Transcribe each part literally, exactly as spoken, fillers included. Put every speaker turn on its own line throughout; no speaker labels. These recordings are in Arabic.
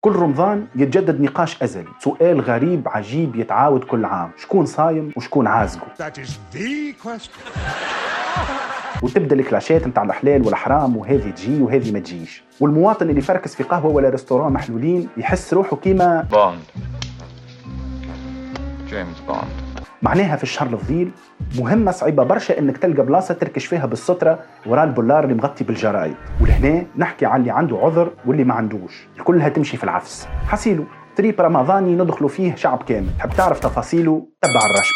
كل رمضان يتجدد نقاش أزلي، سؤال غريب عجيب يتعاود كل عام: شكون صايم وشكون عازقه؟ وتبدا الكلاشات نتاع الحلال والحرام، وهذه تجي وهذه ما تجيش، والمواطن اللي فركس في قهوه ولا ريستوران محلولين يحس روحه كيما
بوند جيمس بوند.
معناها في الشهر الفضيل مهمة صعيبة برشا انك تلقى بلاصة تركش فيها بالسترة وراء البولار اللي مغطي بالجرايد، ولهنا نحكي على اللي عنده عذر واللي ما عندوش، كلها تمشي في العفس. حسيلو تريب رمضاني ندخلوا فيه شعب كامل، تحب تعرف تفاصيله؟ تبع الرشب.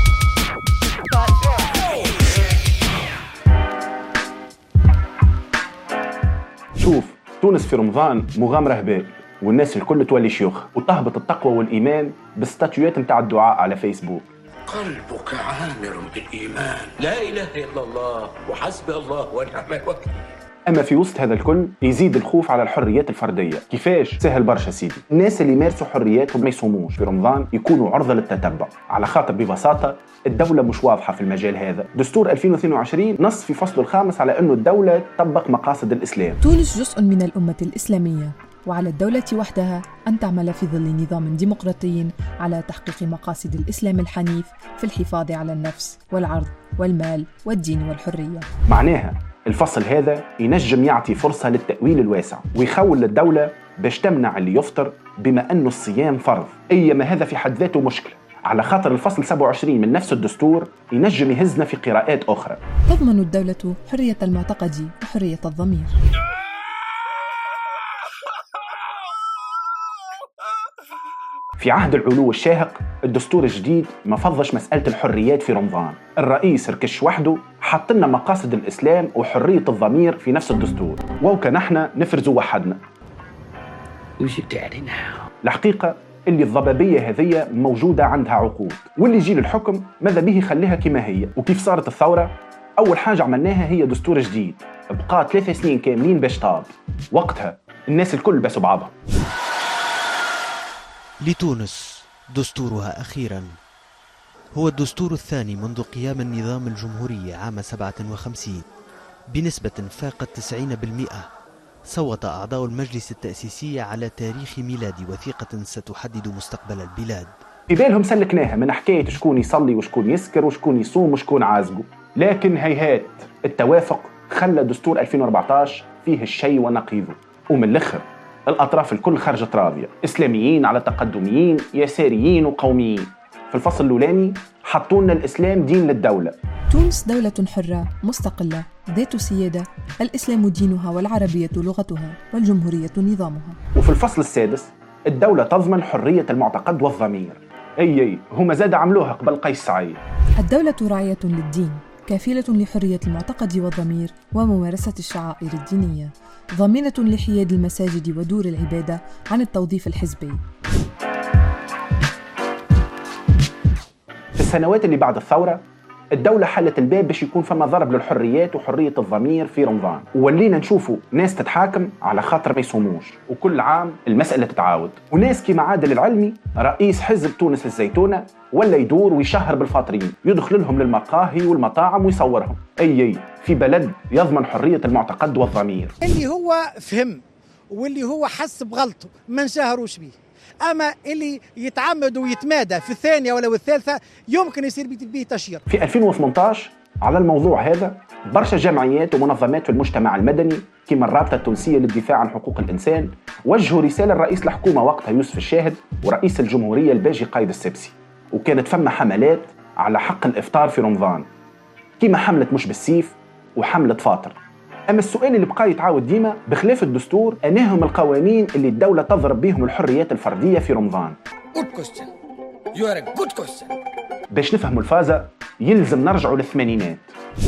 شوف، تونس في رمضان مغامرة هبال، والناس الكل تولي شيوخ، وتهبط التقوى والإيمان بالستاتيوات متاع الدعاء على فيسبوك.
قلبك عامر بالإيمان، لا إله إلا الله وحسبي الله ونعم الوكيل.
أما في وسط هذا الكل يزيد الخوف على الحريات الفردية. كيفاش؟ سهل برشا سيدي. الناس اللي يمارسوا حرياتهم ما يصوموش في رمضان يكونوا عرضة للتتبع، على خاطر ببساطة الدولة مش واضحة في المجال هذا. دستور ألفين واثنين وعشرين نص في فصله الخامس على أنه الدولة تطبق مقاصد الإسلام.
تونس جزء من الأمة الإسلامية، وعلى الدولة وحدها أن تعمل في ظل نظام ديمقراطي على تحقيق مقاصد الإسلام الحنيف في الحفاظ على النفس والعرض والمال والدين والحرية.
معناها الفصل هذا ينجم يعطي فرصة للتأويل الواسع، ويخول للدولة باش تمنع اللي يفطر بما أنه الصيام فرض. أيما هذا في حد ذاته مشكلة، على خاطر الفصل سبعة وعشرين من نفس الدستور ينجم يهزنا في قراءات أخرى.
تضمن الدولة حرية المعتقد وحرية الضمير.
في عهد العلو الشاهق الدستور الجديد ما فضش مسألة الحريات في رمضان. الرئيس ركش وحده حط لنا مقاصد الإسلام وحرية الضمير في نفس الدستور، وكان احنا نفرزوا وحدنا. الحقيقة اللي الضبابية هذية موجودة عندها عقود، واللي يجي للحكم ماذا به يخليها كما هي. وكيف صارت الثورة؟ أول حاجة عملناها هي دستور جديد، بقى ثلاثة سنين كاملين باش طاب. وقتها الناس الكل باسوا بعضها.
لتونس دستورها أخيراً هو الدستور الثاني منذ قيام النظام الجمهوري عام سبعة وخمسين بنسبة فاقت تسعين بالمئة. صوت أعضاء المجلس التأسيسي على تاريخ ميلاد وثيقة ستحدد مستقبل البلاد.
في بالهم سلكناها من حكاية شكون يصلي وشكون يسكر وشكون يصوم وشكون عازقه، لكن هيهات التوافق خلى دستور ألفين وأربعة عشر فيه الشيء ونقيضه. ومن الآخر الأطراف الكل خرجت راضية، إسلاميين على تقدميين، يساريين وقوميين. في الفصل الأولاني حطونا الإسلام دين للدولة.
تونس دولة حرة مستقلة ذات سيادة، الإسلام دينها والعربية لغتها والجمهورية نظامها.
وفي الفصل السادس الدولة تضمن حرية المعتقد والضمير. أي أي هما زاد عملوها قبل قيس سعيد.
الدولة راعية للدين، كافلة لحرية المعتقد والضمير وممارسة الشعائر الدينية، ضامنة لحياد المساجد ودور العبادة عن التوظيف الحزبي.
في السنوات اللي بعد الثورة الدولة حلت الباب باش يكون فما ضرب للحريات وحرية الضمير في رمضان، وولينا نشوفوا ناس تتحاكم على خاطر ما يصوموش، وكل عام المسألة تتعاود. وناس كيما عادل العلمي رئيس حزب تونس الزيتونة ولا يدور ويشهر بالفاطرين، يدخل لهم للمقاهي والمطاعم ويصورهم. أي أي في بلد يضمن حرية المعتقد والضمير.
اللي هو فهم واللي هو حس بغلطه ما نشهروش بيه، أما اللي يتعمد ويتمادى في الثانية ولا الثالثة يمكن يصير به تشهير.
في ألفين وثمانية عشر على الموضوع هذا برشا جمعيات ومنظمات في المجتمع المدني كما الرابطة التونسية للدفاع عن حقوق الإنسان وجهوا رسالة لرئيس الحكومة وقتها يوسف الشاهد ورئيس الجمهورية الباجي قايد السبسي، وكانت فما حملات على حق الإفطار في رمضان كما حملة مش بالسيف وحملة فاطر. أما السؤال اللي بقى يتعاود ديما بخلاف الدستور أنهم القوانين اللي الدولة تضرب بهم الحريات الفردية في رمضان.
Good question. You are a good question.
باش نفهموا الفازة يلزم نرجعوا للثمانينات.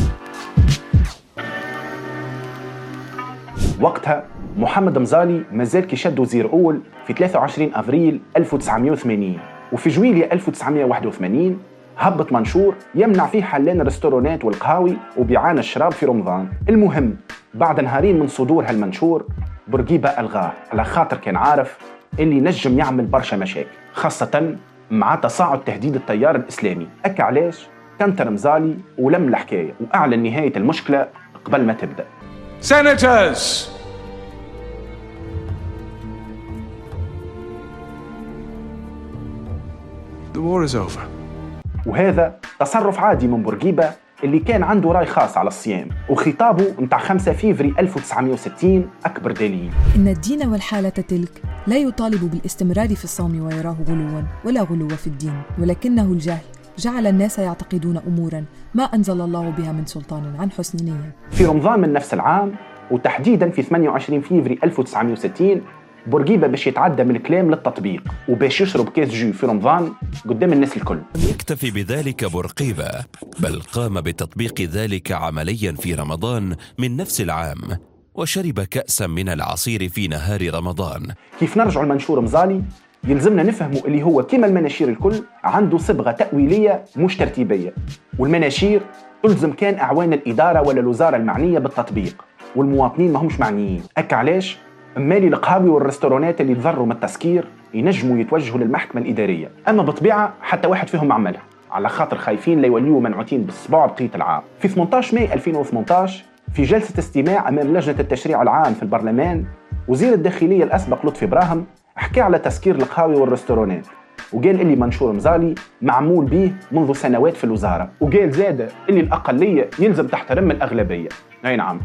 وقتها محمد مزالي مازال كيشد وزير أول في ثلاثة وعشرين أفريل ألف وتسعمائة وثمانين، وفي جويلية ألف وتسعمائة وواحد وثمانين هبط منشور يمنع فيه حلان الريستورانات والقهاوي وبيعان الشراب في رمضان. المهم بعد نهارين من صدور هالمنشور بورقيبة ألغاه على خاطر كان عارف اللي نجم يعمل برشا مشاكل، خاصة مع تصاعد تهديد التيار الإسلامي. أكا علاش كنتر مزالي ولم الحكاية وأعلن نهاية المشكلة قبل ما تبدأ.
Senators,
The war is over.
وهذا تصرف عادي من بورقيبة اللي كان عنده راي خاص على الصيام، وخطابه متاع خمسة فيفري ألف وتسعمائة وستين أكبر دليل.
إن الدين والحالة تلك لا يطالب بالاستمرار في الصوم ويراه غلوا ولا غلو في الدين، ولكنه الجهل جعل الناس يعتقدون أموراً ما أنزل الله بها من سلطان عن حسن نية.
في رمضان من نفس العام، وتحديداً في ثمانية وعشرين فيفري ألف وتسعمائة وستين، بورقيبة باش يتعدى من الكلام للتطبيق وباش يشرب كاس جو في رمضان قدام الناس الكل.
يكتفي بذلك بورقيبة، بل قام بتطبيق ذلك عمليا في رمضان من نفس العام، وشرب كأسا من العصير في نهار رمضان.
كيف نرجع المنشور مزالي يلزمنا نفهموا اللي هو كما المناشير الكل عنده صبغة تأويلية مش ترتيبية، والمناشير تلزم كان أعوان الإدارة ولا الوزارة المعنية بالتطبيق، والمواطنين ما همش معنيين. أك علاش مالي القهاوي والرستورانات اللي تضروا من التسكير ينجموا يتوجهوا للمحكمة الإدارية، أما بطبيعة حتى واحد فيهم عملها على خاطر خايفين لا يوليوا منعوتين بالصباع بقية العام. في ثمانية عشر ماي ألفين وثمانية عشر في جلسة استماع أمام لجنة التشريع العام في البرلمان، وزير الداخلية الأسبق لطفي براهم حكى على تسكير القهاوي والرستورانات، وقال اللي منشور مزالي معمول به منذ سنوات في الوزارة، وقال زادة اللي الأقلية يلزم تحترم الأغلبية. أي نعم.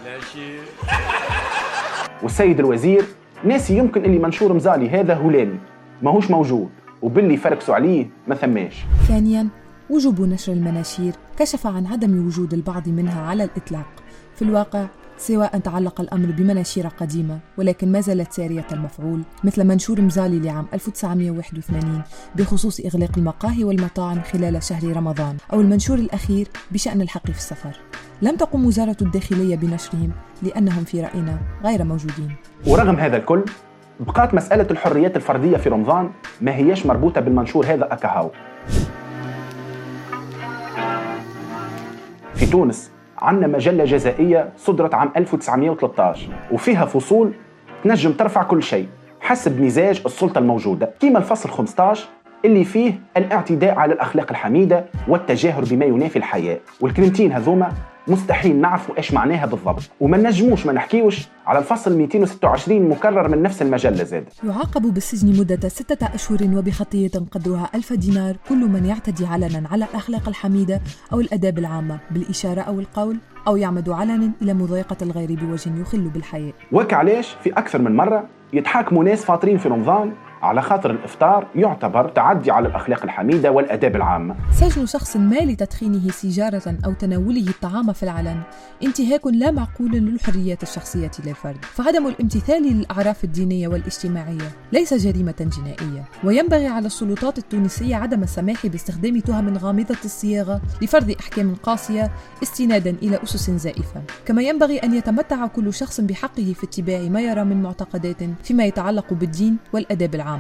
والسيد الوزير ناسي يمكن اللي منشور مزالي هذا هلامي ماهوش موجود، وباللي فركسوا عليه ما ثماش.
ثانياً، وجوب نشر المناشير كشف عن عدم وجود البعض منها على الإطلاق. في الواقع سواء تعلق الأمر بمناشير قديمة ولكن ما زالت سارية المفعول، مثل منشور مزالي لعام ألف وتسعمائة وواحد وثمانين بخصوص إغلاق المقاهي والمطاعم خلال شهر رمضان، أو المنشور الأخير بشأن الحق في السفر. لم تقم وزارة الداخلية بنشرهم لأنهم في رأينا غير موجودين.
ورغم هذا الكل بقات مسألة الحريات الفردية في رمضان ما هيش مربوطة بالمنشور هذا أكهاو. في تونس عندنا مجلة جزائية صدرت عام ألف وتسعمائة وثلاثة عشر وفيها فصول تنجم ترفع كل شيء حسب مزاج السلطة الموجودة، كيما الفصل خمسة عشر اللي فيه الاعتداء على الأخلاق الحميدة والتجاهر بما ينافي الحياة، والكلمتين هذوما مستحيل نعرفوا ايش معناها بالضبط، وما نجموش ما نحكيوش على الفصل مئتين وستة وعشرين مكرر من نفس المجلة زاد.
يعاقب بالسجن مدة ستة أشهر وبخطية قدرها ألف دينار كل من يعتدي علنا على الأخلاق الحميدة أو الأداب العامة بالإشارة أو القول، أو يعمد علنا إلى مضايقة الغير بوجه يخل بالحياة.
وك علاش في أكثر من مرة يتحاكموا ناس فاطرين في رمضان على خاطر الإفطار يعتبر تعدي على الأخلاق الحميدة والأداب العامة.
سجن شخص ما لتدخينه سيجارة أو تناوله الطعام في العلن انتهاك لا معقول للحريات الشخصية للفرد، فعدم الامتثال للأعراف الدينية والاجتماعية ليس جريمة جنائية، وينبغي على السلطات التونسية عدم السماح باستخدام تهم غامضة الصياغة لفرض أحكام قاسية استنادا إلى أسس زائفة، كما ينبغي أن يتمتع كل شخص بحقه في اتباع ما يرى من معتقدات فيما يتعلق بالدين والأداب العامة.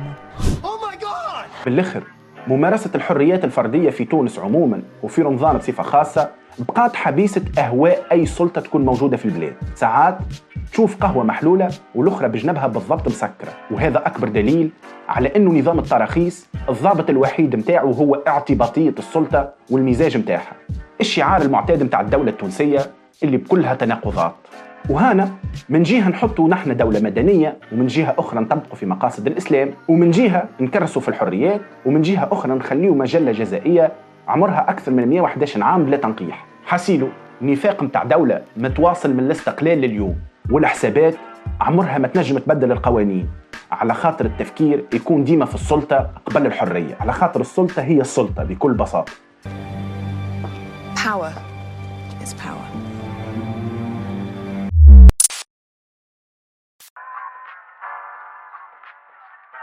بالآخر ممارسة الحريات الفردية في تونس عموما وفي رمضان بصفة خاصة بقات حبيسة أهواء أي سلطة تكون موجودة في البلاد. ساعات تشوف قهوة محلولة والأخرى بجنبها بالضبط مسكرة، وهذا أكبر دليل على أنه نظام التراخيص الضابط الوحيد متاعه هو اعتباطية السلطة والمزاج متاعها، الشعار المعتاد متاع الدولة التونسية اللي بكلها تناقضات. وهنا من جهة نحطوا نحن دولة مدنية، ومن جهة أخرى نطبقوا في مقاصد الإسلام، ومن جهة نكرسوا في الحريات، ومن جهة أخرى نخليوا مجلة جزائية عمرها أكثر من مئة وإحدى عشر عام بلا تنقيح. حاسيلو نفاق متاع دولة متواصل من الاستقلال لليوم، والحسابات عمرها ما تنجم تبدل القوانين على خاطر التفكير يكون ديما في السلطة قبل الحرية، على خاطر السلطة هي السلطة بكل بساطة.
Power is power.